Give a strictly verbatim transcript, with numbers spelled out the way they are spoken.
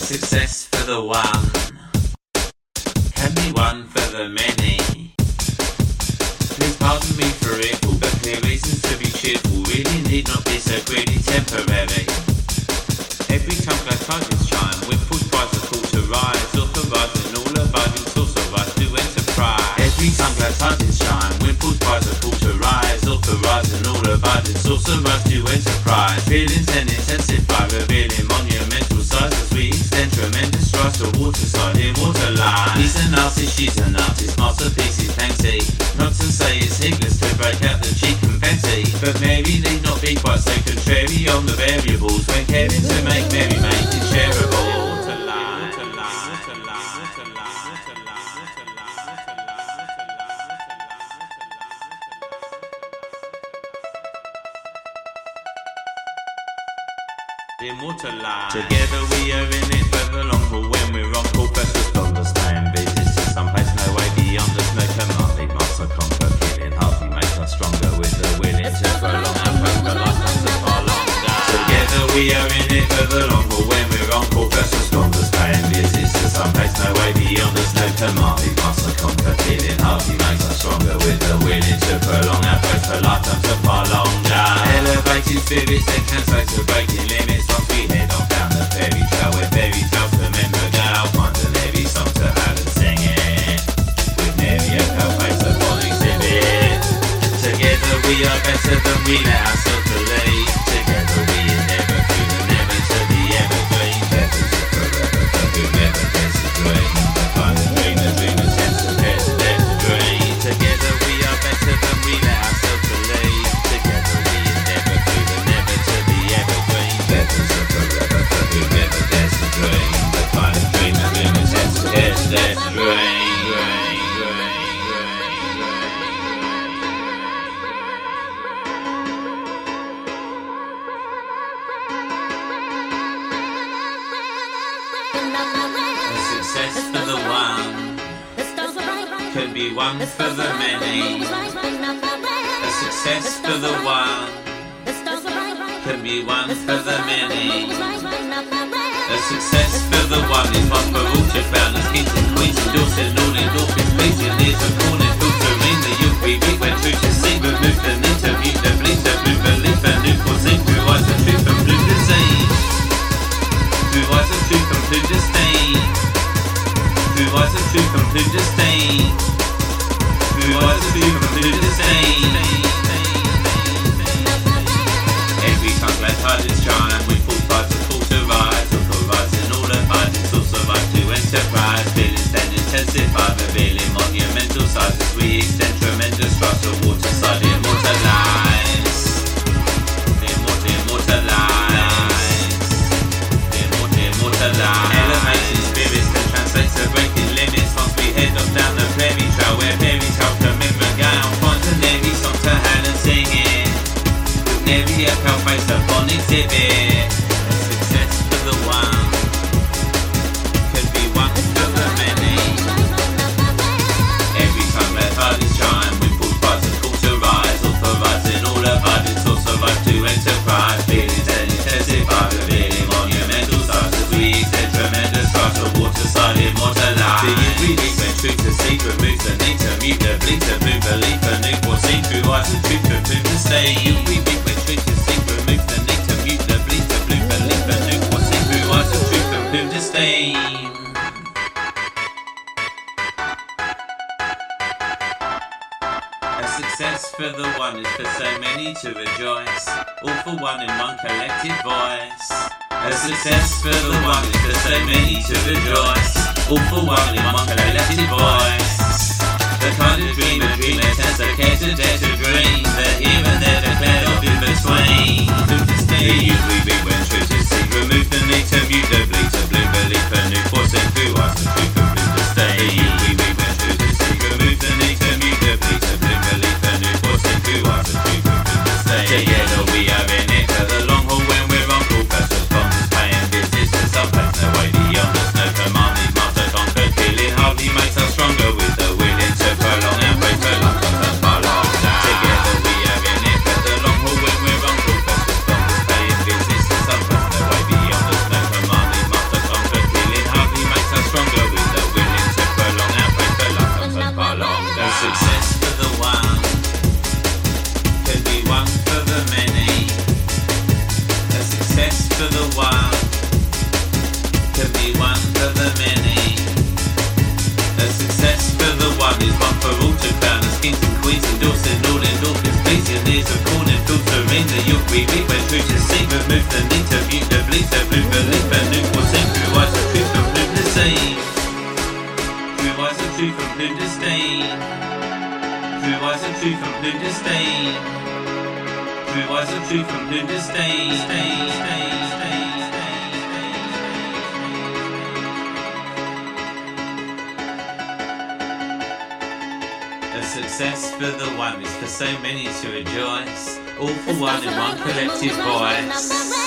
success for the one can be one for the many. Please pardon me for it, but clear reasons to be cheerful really need not be so greedy temporary. Every time glass targets shine, with push price are called to rise, authorising all abiding source of rise to enterprise. Every time glass targets shine, with push price are called to rise, authorising all abiding source of rise to enterprise. Feelings then intensify, revealing monumental size as we extend tremendous strides to waterside in waterline. He's an artist, she's an artist, masterpieces plenty. Not to say it's heedless to break out the cheek confetti, but Mary need not be quite so contrary on the variables when caring to make Mary make it shareable. Immortalized. Together we are in it for the long haul. When we're on call, first responders staying visits to some place no way beyond us. No command, leave marks are conquer, killing hardly make us stronger with the willing to prolong our hope for lifetimes of far longer. Together we are in it for the long haul. When we're on call, first responders paying visits to some place no way beyond us. No command, leave marks are conquer, killing hardly makes us stronger with the willing to prolong our hope for lifetimes of far longer. Elevated spirits they can say to breaking limits. Once we head on down the fairy trail, where fairy tales remember now. Find an every song to have and sing it. With Mary at our face upon exhibit. Together we are better than we let ourselves believe. Together we endeavour through the never to the evergreen. Feathers are forever for whoever gets a dream. The kind of dream the dreamers tends to dare to dare to dream. Together we are better than we let ourselves believe. Together we endeavour through the never to the evergreen. Feathers are forever for whoever dares to dream. The kind of dream the dreamers tends to dare to dare to dream. Success for the one can be one for the many. A success for the one can be one for the many. A success for the one is one for all to founders, kings and queens, endorsing all endorphins, pleasing ears and corners, filtering the youth we read when truth is seen. Remove the need to mute the bleed, the blue belief and new foreseen through eyes of truth and blue disease. Through eyes of truth and blue disdain. Through eyes of truth and blue disdain. Through eyes of truth and blue disdain. Every time let targets shine, we full price of full to rise, authorising all abiding source of life to enterprise. Feelings then intensify, revealing monumental size as we extend tremendous strides to waterside immortalize. Immortal, immortalize. Immortal, immortalize. Elevating spirits can translate to breaking limits. Once we head off down the fairy trail, where fairy tale commitment gown. Find an airy song to hand and sing it. Navy at our face upon exhibit. A success for the one can be one for the many. Every time let hardly shine, we pull parts and call to rise, authorising all abiding source of life to enterprise. Feelings and intensify, revealing monumental size as we extend tremendous strides of waterside immortalized. Do you really when truth to see removes the need to mute the bleed to move belief and new foreseen through eyes of truth to prove to stay. You really when truth to see remove the need to mute the bleed to blue belief and new foreseen through eyes of truth to prove to stay. A success for the one is for so many to rejoice, all for one in one collective voice. A success for the one is for so many to rejoice, all for one in one collective voice. The kind of dream a dreamer tends to care to dare to dream, the here and there declared of in between. Who to stay, you we be when truth is seen. Remove the need to mute the bleed to blue belief and new forcing through us and truth and blue to stay. You we be when truth is seen. Remove the need to mute the bleed to blue belief and new forcing through us and truth and blue to stay. Together we are in it for the long haul when we're on call. First responders paying visits to some place no way beyond us. No command, these marks are conquered, killing hardly makes us stronger with the willing to prolong our faith for lifetime and far longer. Together we are in it believe it when truth is seen. Remove the need to mute the belief, the blue belief, and new fourteen. True eyes of truth from blue to stain. True eyes of truth from blue to stain. True eyes of truth from blue to stain. True eyes of truth from blue to stain. Stain, stain, stain, stain, stain. A success for the one is for so many to rejoice. All for one in one collective voice.